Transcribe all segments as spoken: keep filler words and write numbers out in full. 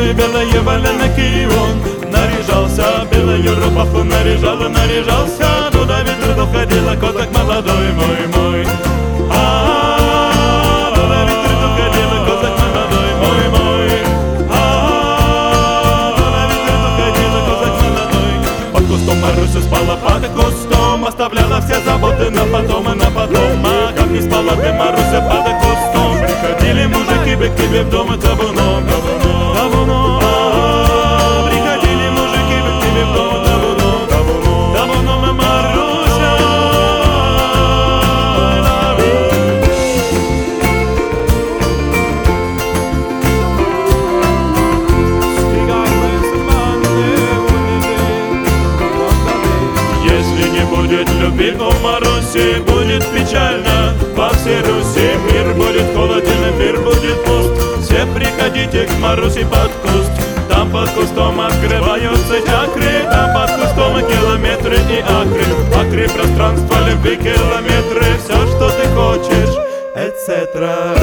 молодой белые валенки он наряжался, белую рубаху наряжал, наряжался, ну до ветра доходила котик молодой мой мой. А ну до ветра доходила котик молодой мой мой. А ну до ветра доходила котик молодой. Под кустом Маруся спала, под кустом оставляла все заботы на потом и на потом. А как не спала ты, Маруся, под кустом, приходили мужики к тебе в дом и табуном, табуном, табуном. Приходили мужики к тебе в дом и табуном, табуном, табуном. И Маруся если не будет любви у Маруси, будет печально по всей Руси. Мир будет холоден, мир будет пуст. Все приходите к Маруси под куст. Там под кустом открываются чакры, там под кустом километры и акры. Акры пространства любви, километры, все, что ты хочешь, et cetera.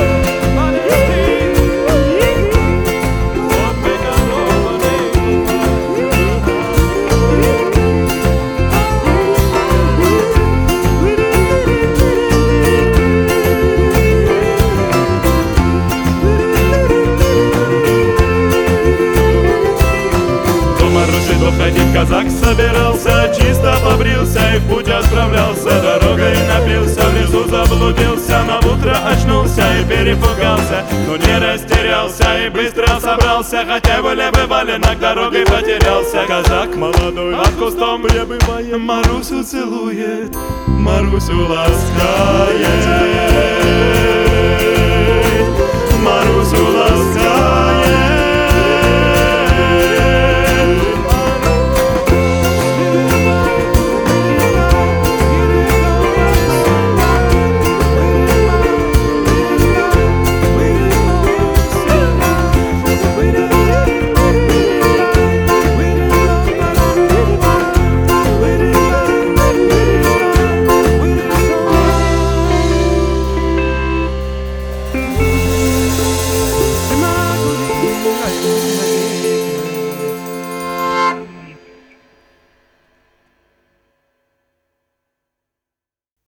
Ходить казак собирался, чисто побрился и в путь отправлялся. Дорогой напился, в лесу заблудился, на утро очнулся и перепугался. Но не растерялся и быстро собрался, хотя бы левый валенок дорогой потерялся. Казак молодой под кустом пребывая, Марусю целует, Марусю ласкает, Марусю ласкает.